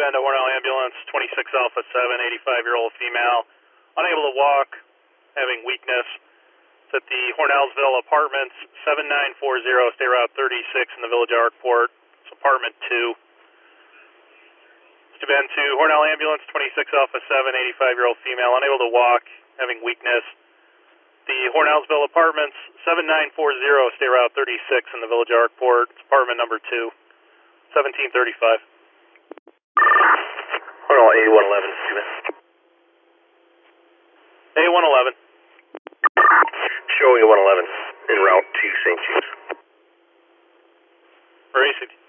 Bend to Hornell Ambulance, 26 Alpha 7, 85-year-old female, unable to walk, having weakness. It's at the Hornellsville Apartments, 7940, State Route 36 in the Village of Arkport. It's apartment 2. Mr. Bend to Hornell Ambulance, 26 Alpha 7, 85-year-old female, unable to walk, having weakness. The Hornellsville Apartments, 7940, State Route 36 in the Village of Arkport. It's apartment number 2, 1735. Hornell A111, Steven. A111. Showing A111 en route to St. James. Racing.